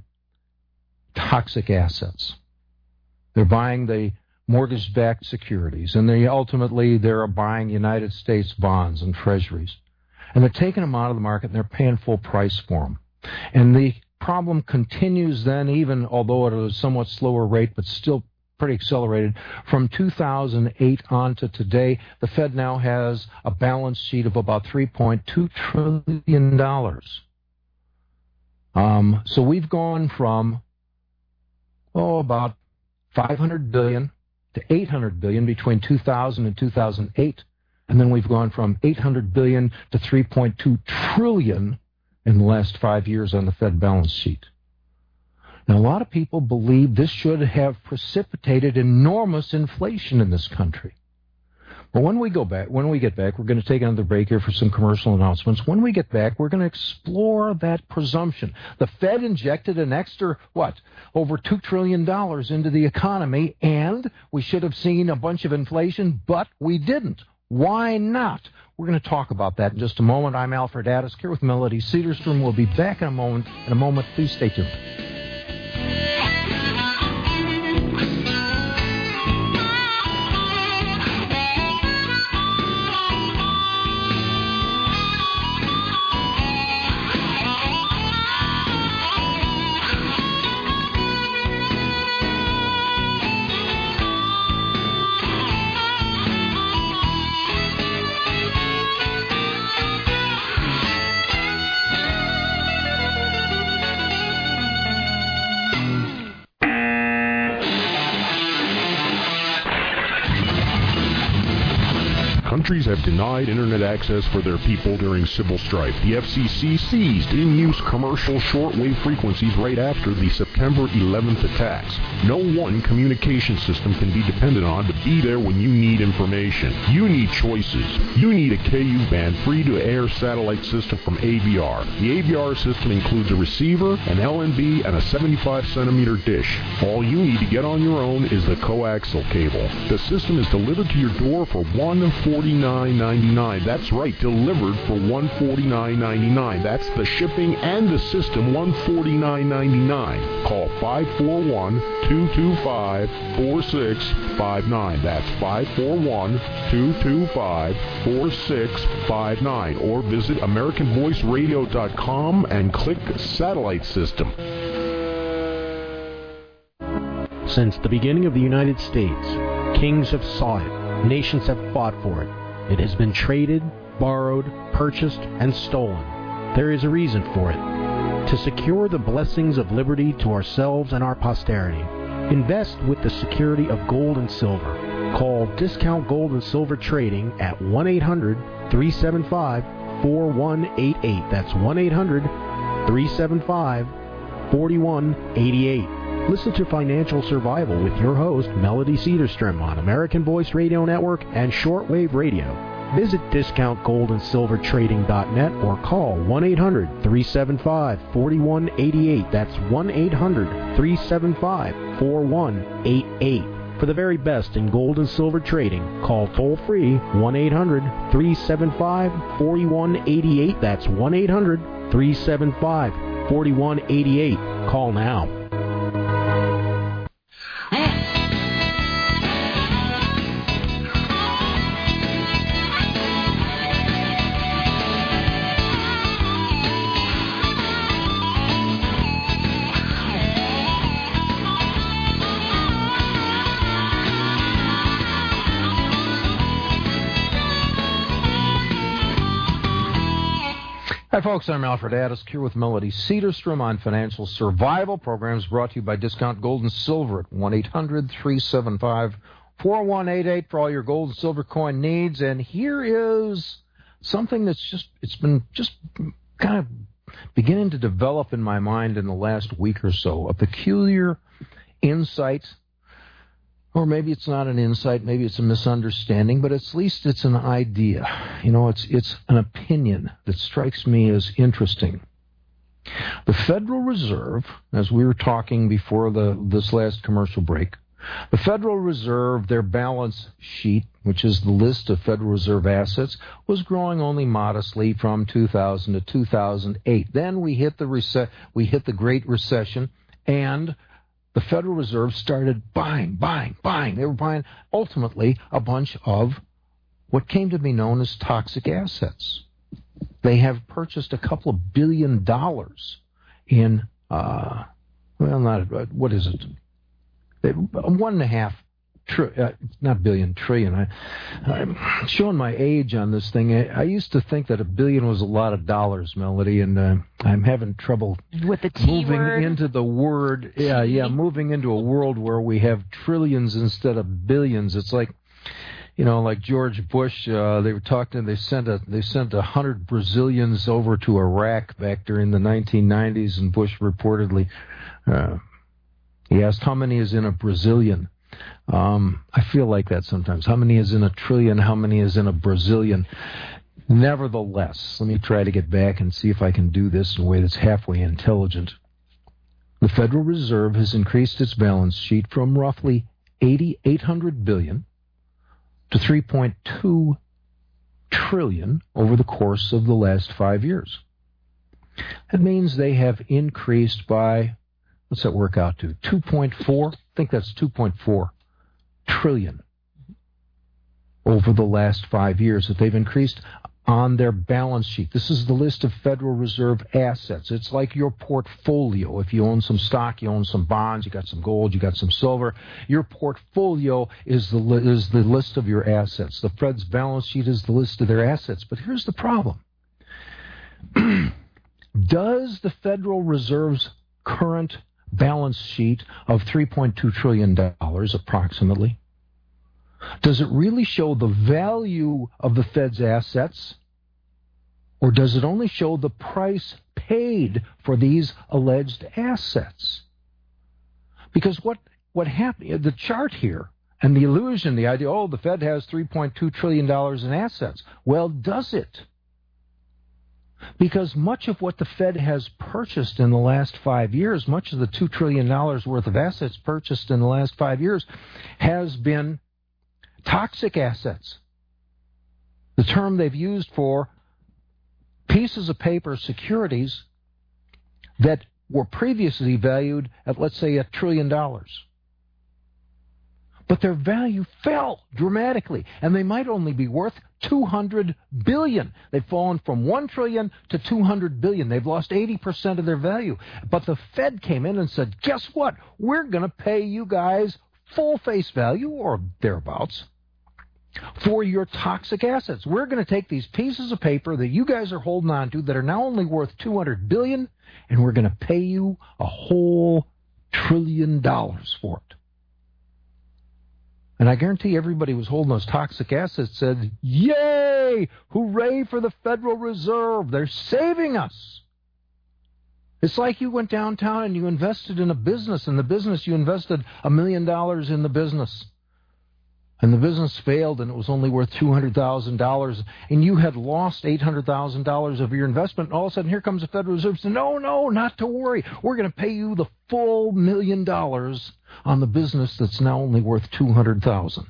toxic assets. They're buying the mortgage-backed securities, and they ultimately they're buying United States bonds and treasuries. And they're taking them out of the market, and they're paying full price for them. And the problem continues then, even although at a somewhat slower rate, but still pretty accelerated. From two thousand eight on to today, the Fed now has a balance sheet of about three point two trillion dollars. Um, so we've gone from, oh, about five hundred billion dollars to eight hundred billion dollars between two thousand and two thousand eight. And then we've gone from eight hundred billion dollars to three point two trillion dollars in the last five years on the Fed balance sheet. Now, a lot of people believe this should have precipitated enormous inflation in this country. But when we go back, when we get back, we're going to take another break here for some commercial announcements. When we get back, we're going to explore that presumption. The Fed injected an extra, what, over two trillion dollars into the economy, and we should have seen a bunch of inflation, but we didn't. Why not? We're going to talk about that in just a moment. I'm Alfred Addis here with Melody Cedarstrom. We'll be back in a moment. In a moment, please stay tuned. Countries have denied internet access for their people during civil strife. The F C C seized in-use commercial shortwave frequencies right after the September eleventh attacks. No one communication system can be depended on to be there when you need information. You need choices. You need a K U-band free-to-air satellite system from A V R. The A V R system includes a receiver, an L N B, and a seventy-five centimeter dish. All you need to get on your own is the coaxial cable. The system is delivered to your door for one hundred forty-nine ninety-nine. That's right, delivered for one hundred forty-nine ninety-nine. That's the shipping and the system, one hundred forty-nine ninety-nine. Call five four one, two two five, four six five nine. That's five four one, two two five, four six five nine. Or visit American Voice Radio dot com and click Satellite System. Since the beginning of the United States, kings have sought it, nations have fought for it. It has been traded, borrowed, purchased, and stolen. There is a reason for it. To secure the blessings of liberty to ourselves and our posterity, invest with the security of gold and silver. Call Discount Gold and Silver Trading at one eight hundred, three seven five, four one eight eight. That's one eight hundred, three seven five, four one eight eight. Listen to Financial Survival with your host, Melody Cedarstrom, on American Voice Radio Network and Shortwave Radio. Visit discount gold and silver trading dot net or call one eight hundred, three seven five, four one eight eight. That's one eight hundred, three seven five, four one eight eight. For the very best in gold and silver trading, call toll-free one eight hundred, three seven five, four one eight eight. That's one eight hundred, three seven five, four one eight eight. Call now. Hi, folks. I'm Alfred Addis here with Melody Cedarstrom on Financial Survival. Programs brought to you by Discount Gold and Silver at one eight hundred, three seven five, four one eight eight for all your gold and silver coin needs. And here is something that's just, it's been just kind of beginning to develop in my mind in the last week or so. A peculiar insight, or maybe it's not an insight, maybe it's a misunderstanding, but at least it's an idea. You know, it's it's an opinion that strikes me as interesting. The Federal Reserve, as we were talking before the this last commercial break, the Federal Reserve, their balance sheet, which is the list of Federal Reserve assets, was growing only modestly from two thousand to two thousand eight. Then we hit the rece- we hit the Great Recession, and the Federal Reserve started buying, buying, buying. They were buying, ultimately, a bunch of what came to be known as toxic assets. They have purchased a couple of billion dollars in, uh, well, not, what is it? They, one and a half, tri- uh, not billion, trillion. I, I'm showing my age on this thing. I, I used to think that a billion was a lot of dollars, Melody, and uh, I'm having trouble with the T moving word. into the word. Yeah, yeah, moving into a world where we have trillions instead of billions. It's like, You know, like George Bush, uh, they were talking. They sent a they sent a hundred Brazilians over to Iraq back during the nineteen nineties, and Bush reportedly uh, he asked how many is in a Brazilian. Um, I feel like that sometimes. How many is in a trillion? How many is in a Brazilian? Nevertheless, let me try to get back and see if I can do this in a way that's halfway intelligent. The Federal Reserve has increased its balance sheet from roughly eight thousand eight hundred billion dollars to three point two trillion dollars over the course of the last five years. That means they have increased by, what's that work out to, two point four? I think that's two point four trillion dollars over the last five years that they've increased on their balance sheet. This is the list of Federal Reserve assets. It's like your portfolio. If you own some stock, you own some bonds, you got some gold, you got some silver. Your portfolio is the li- is the list of your assets. The Fed's balance sheet is the list of their assets. But here's the problem. Does the Federal Reserve's current balance sheet of three point two trillion dollars approximately, does it really show the value of the Fed's assets, or does it only show the price paid for these alleged assets? Because what, what happened, the chart here, and the illusion, the idea, oh, the Fed has three point two trillion dollars in assets. Well, does it? Because much of what the Fed has purchased in the last five years, much of the two trillion dollars worth of assets purchased in the last five years, has been toxic assets. The term they've used for pieces of paper, securities that were previously valued at, let's say, a trillion dollars. But their value fell dramatically, and they might only be worth two hundred billion dollars. They've fallen from one trillion dollars to two hundred billion dollars. They've lost eighty percent of their value. But the Fed came in and said, guess what? We're going to pay you guys full face value, or thereabouts, for your toxic assets. We're going to take these pieces of paper that you guys are holding on to that are now only worth two hundred billion dollars, and we're going to pay you a whole trillion dollars for it. And I guarantee everybody who was holding those toxic assets said, yay, hooray for the Federal Reserve. They're saving us. It's like you went downtown and you invested in a business. In the business, you invested a million dollars in the business. And the business failed and it was only worth two hundred thousand dollars. And you had lost eight hundred thousand dollars of your investment. And all of a sudden, here comes the Federal Reserve saying, no, no, not to worry. We're going to pay you the full million dollars on the business that's now only worth two hundred thousand dollars.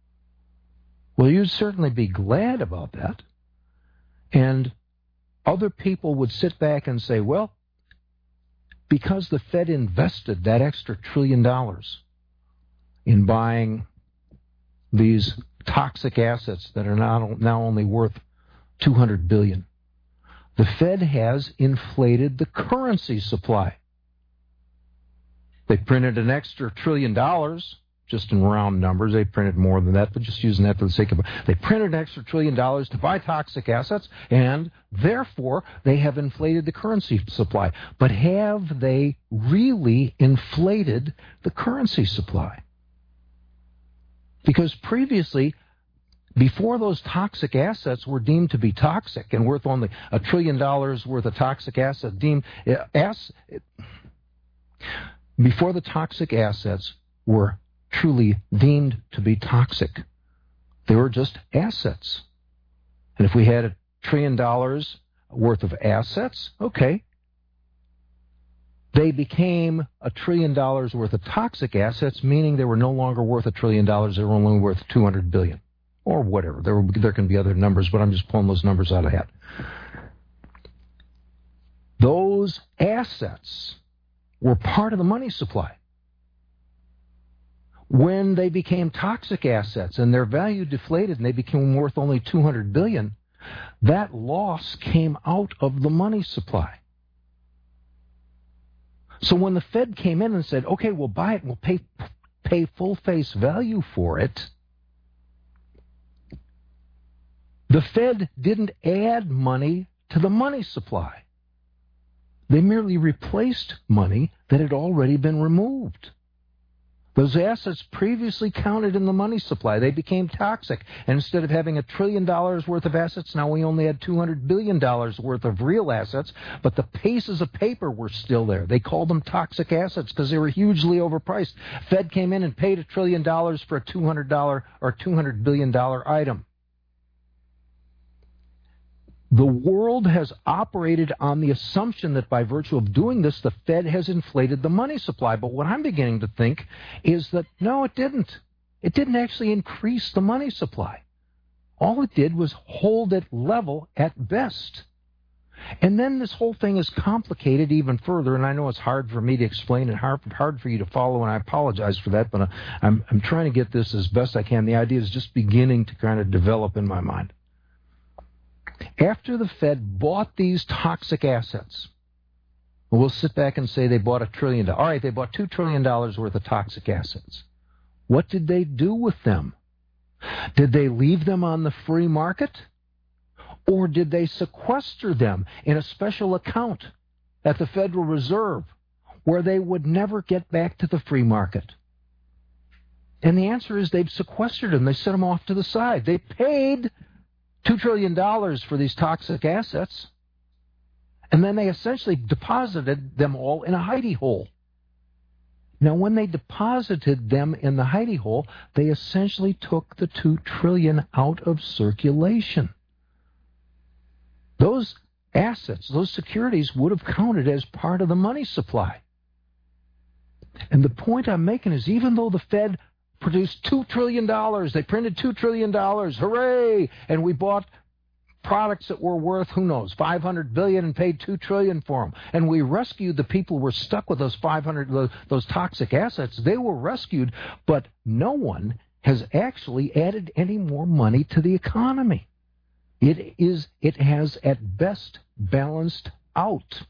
Well, you'd certainly be glad about that. And other people would sit back and say, well, because the Fed invested that extra trillion dollars in buying these toxic assets that are now, now only worth two hundred billion dollars, the Fed has inflated the currency supply. They printed an extra trillion dollars, just in round numbers. They printed more than that, but just using that for the sake of it. They printed an extra trillion dollars to buy toxic assets, and therefore they have inflated the currency supply. But have they really inflated the currency supply? Because previously, before those toxic assets were deemed to be toxic and worth only a trillion dollars worth of toxic asset deemed as before the toxic assets were truly deemed to be toxic, they were just assets. And if we had a trillion dollars worth of assets, okay, they became a trillion dollars worth of toxic assets, meaning they were no longer worth a trillion dollars. They were only worth two hundred billion dollars or whatever. There, there can be other numbers, but I'm just pulling those numbers out of the hat. Those assets were part of the money supply. When they became toxic assets and their value deflated and they became worth only two hundred billion dollars, that loss came out of the money supply. So when the Fed came in and said, okay, we'll buy it and we'll pay, pay full face value for it, the Fed didn't add money to the money supply. They merely replaced money that had already been removed. Those assets previously counted in the money supply, they became toxic. And instead of having a trillion dollars worth of assets, now we only had two hundred billion dollars worth of real assets, but the pieces of paper were still there. They called them toxic assets because they were hugely overpriced. Fed came in and paid a trillion dollars for a two hundred dollars or two hundred billion dollars item. The world has operated on the assumption that by virtue of doing this, the Fed has inflated the money supply. But what I'm beginning to think is that, no, it didn't. It didn't actually increase the money supply. All it did was hold it level at best. And then this whole thing is complicated even further, and I know it's hard for me to explain and hard, hard for you to follow, and I apologize for that, but I'm, I'm trying to get this as best I can. The idea is just beginning to kind of develop in my mind. After the Fed bought these toxic assets, we'll sit back and say they bought a trillion dollars. All right, they bought two trillion dollars worth of toxic assets. What did they do with them? Did they leave them on the free market? Or did they sequester them in a special account at the Federal Reserve where they would never get back to the free market? And the answer is they've sequestered them. They set them off to the side. They paid two trillion dollars for these toxic assets, and then they essentially deposited them all in a hidey hole. Now, when they deposited them in the hidey hole, they essentially took the two trillion dollars out of circulation. Those assets, those securities would have counted as part of the money supply. And the point I'm making is even though the Fed produced two trillion dollars. They printed two trillion dollars. Hooray! And we bought products that were worth, who knows, five hundred billion dollars and paid two trillion dollars for them. And we rescued the people who were stuck with those five hundred, those, those toxic assets. They were rescued, but no one has actually added any more money to the economy. It is, it has at best balanced out.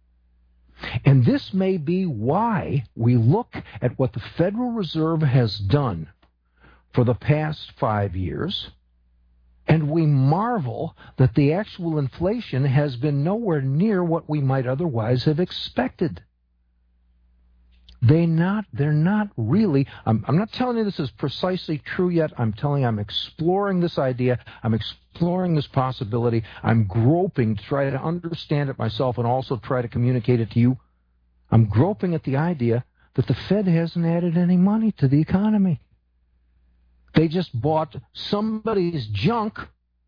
And this may be why we look at what the Federal Reserve has done for the past five years, and we marvel that the actual inflation has been nowhere near what we might otherwise have expected. They not, they're not really, I'm, I'm not telling you this is precisely true yet. I'm telling you I'm exploring this idea. I'm exploring this possibility. I'm groping to try to understand it myself and also try to communicate it to you. I'm groping at the idea that the Fed hasn't added any money to the economy. They just bought somebody's junk.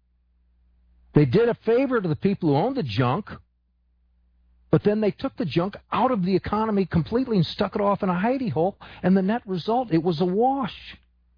They did a favor to the people who owned the junk, but then they took the junk out of the economy completely and stuck it off in a hidey hole, and the net result, it was a wash.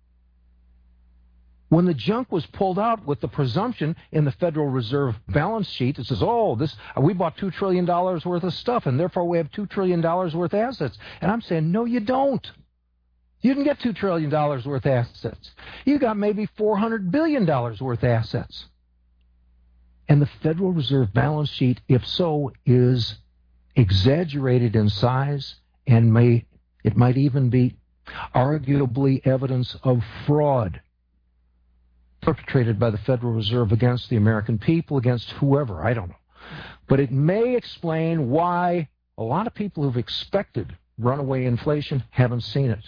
When the junk was pulled out with the presumption in the Federal Reserve balance sheet, it says, oh, this we bought two trillion dollars worth of stuff, and therefore we have two trillion dollars worth of assets. And I'm saying, no, you don't. You didn't get two trillion dollars worth of assets. You got maybe four hundred billion dollars worth of assets. And the Federal Reserve balance sheet, if so, is exaggerated in size and may it might even be arguably evidence of fraud perpetrated by the Federal Reserve against the American people, against whoever, I don't know. But it may explain why a lot of people who've expected runaway inflation haven't seen it.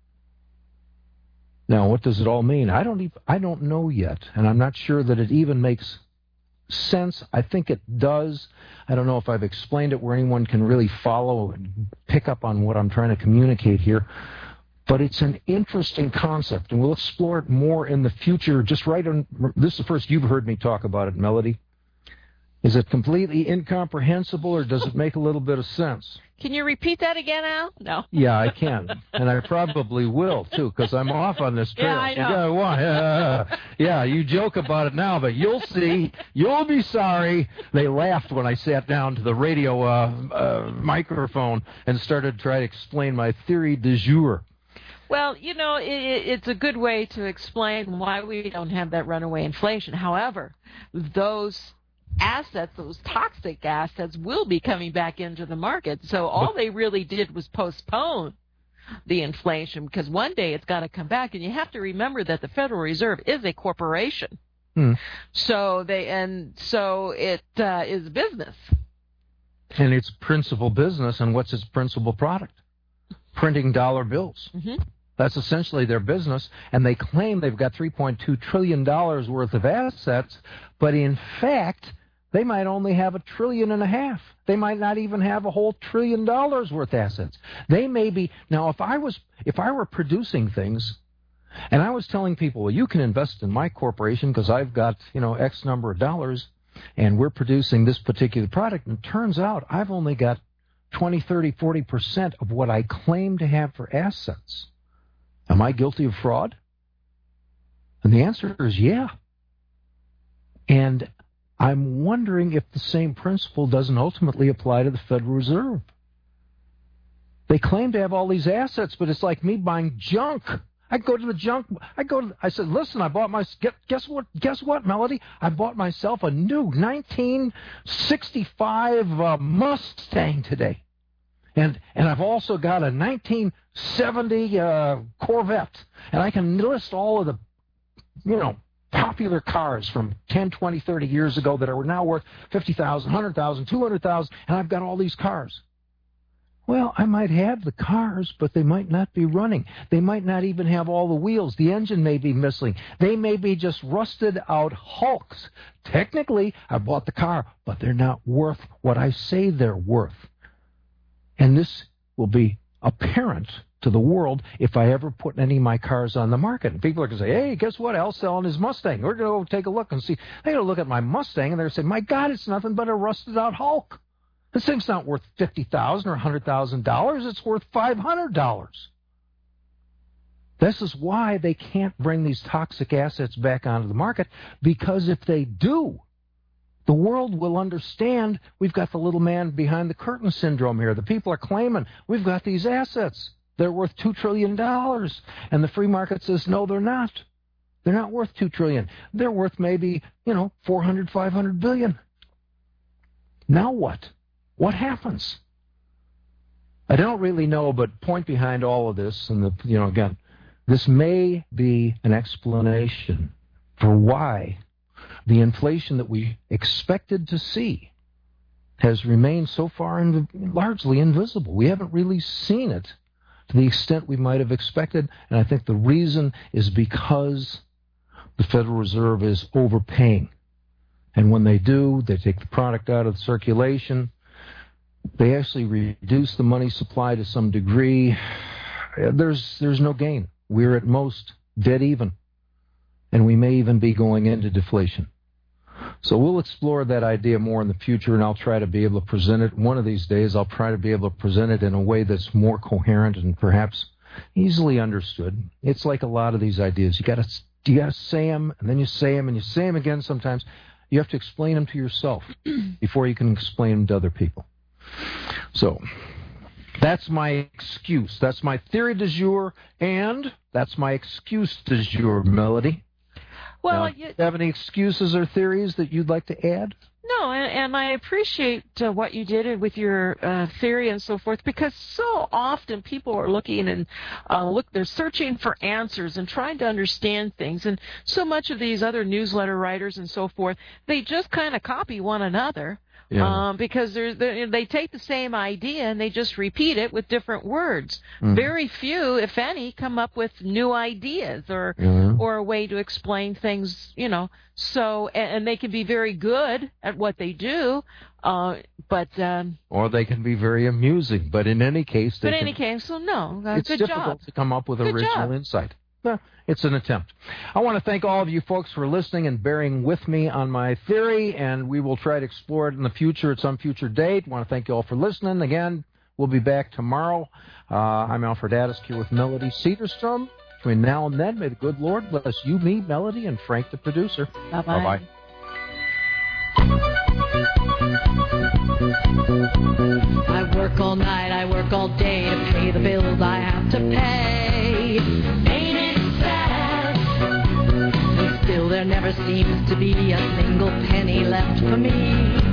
Now, what does it all mean? I don't even, I don't know yet, and I'm not sure that it even makes sense. I think it does. I don't know if I've explained it where anyone can really follow and pick up on what I'm trying to communicate here. But it's an interesting concept, and we'll explore it more in the future. Just right on, this is the first you've heard me talk about it, Melody. Is it completely incomprehensible, or does it make a little bit of sense? Can you repeat that again, Al? No. Yeah, I can, and I probably will, too, because I'm off on this trail. Yeah, I know. Yeah, well, yeah, yeah, you joke about it now, but you'll see. You'll be sorry. They laughed when I sat down to the radio uh, uh, microphone and started to try to explain my theory du jour. Well, you know, it, it's a good way to explain why we don't have that runaway inflation. However, those assets, those toxic assets, will be coming back into the market. So all they really did was postpone the inflation, because one day it's got to come back. And you have to remember that the Federal Reserve is a corporation. Hmm. So they and so it uh, is business. And its principal business, and what's its principal product? Printing dollar bills. Mm-hmm. That's essentially their business, and they claim they've got three point two trillion dollars worth of assets, but in fact, they might only have a trillion and a half. They might not even have a whole trillion dollars worth of assets. They may be, now if I was, if I were producing things, and I was telling people, well, you can invest in my corporation because I've got, you know, X number of dollars, and we're producing this particular product, and it turns out I've only got twenty, thirty, forty percent of what I claim to have for assets. Am I guilty of fraud? And the answer is yeah. And I'm wondering if the same principle doesn't ultimately apply to the Federal Reserve. They claim to have all these assets, but it's like me buying junk. I go to the junk. I go. To, I said, "Listen, I bought my. Guess what? Guess what, Melody? I bought myself a new nineteen sixty-five uh, Mustang today, and and I've also got a nineteen seventy uh, Corvette, and I can list all of the, you know, popular cars from ten, twenty, thirty years ago that are now worth fifty thousand, one hundred thousand, two hundred thousand, and I've got all these cars." Well, I might have the cars, but they might not be running. They might not even have all the wheels. The engine may be missing. They may be just rusted out hulks. Technically, I bought the car, but they're not worth what I say they're worth. And this will be apparent to the world if I ever put any of my cars on the market. And people are going to say, hey, guess what? Al's selling his Mustang. We're going to go take a look and see. They're going to look at my Mustang, and they're going to say, my God, it's nothing but a rusted out hulk. This thing's not worth fifty thousand dollars or one hundred thousand dollars. It's worth five hundred dollars. This is why they can't bring these toxic assets back onto the market, because if they do, the world will understand we've got the little man behind the curtain syndrome here. The people are claiming we've got these assets. They're worth two trillion dollars. And the free market says, no, they're not. They're not worth two trillion dollars. They're worth maybe, you know, four hundred, five hundred billion dollars. Now what? What happens? I don't really know, but point behind all of this, and the, you know, again, this may be an explanation for why the inflation that we expected to see has remained so far inv- largely invisible. We haven't really seen it to the extent we might have expected, and I think the reason is because the Federal Reserve is overpaying. And when they do, they take the product out of circulation. They actually reduce the money supply to some degree. There's there's no gain. We're at most dead even. And we may even be going into deflation. So we'll explore that idea more in the future, and I'll try to be able to present it. One of these days, I'll try to be able to present it in a way that's more coherent and perhaps easily understood. It's like a lot of these ideas. You got to you got to say them, and then you say them, and you say them again sometimes. You have to explain them to yourself before you can explain them to other people. So that's my excuse. That's my theory du jour, and that's my excuse du jour, Melody. Well, now, you, do you have any excuses or theories that you'd like to add? No, and, and I appreciate uh, what you did with your uh, theory and so forth, because so often people are looking and uh, look, they're searching for answers and trying to understand things, and so much of these other newsletter writers and so forth, they just kind of copy one another. Yeah. Um, because they're, they're, they take the same idea and they just repeat it with different words. Mm. Very few, if any, come up with new ideas or yeah. or a way to explain things, you know. So, and, and they can be very good at what they do, uh, but um, or they can be very amusing. But in any case, they but in can, any case, so no, uh, it's good difficult job. to come up with good original job. insight. Well, it's an attempt. I want to thank all of you folks for listening and bearing with me on my theory, and we will try to explore it in the future at some future date. I want to thank you all for listening. Again, we'll be back tomorrow. Uh, I'm Alfred Adisk here with Melody Cedarstrom. Between now and then, may the good Lord bless you, me, Melody, and Frank, the producer. Bye-bye. Bye-bye. I work all night, I work all day to pay the bills I have to pay. Ain't it sad? And still there never seems to be a single penny left for me.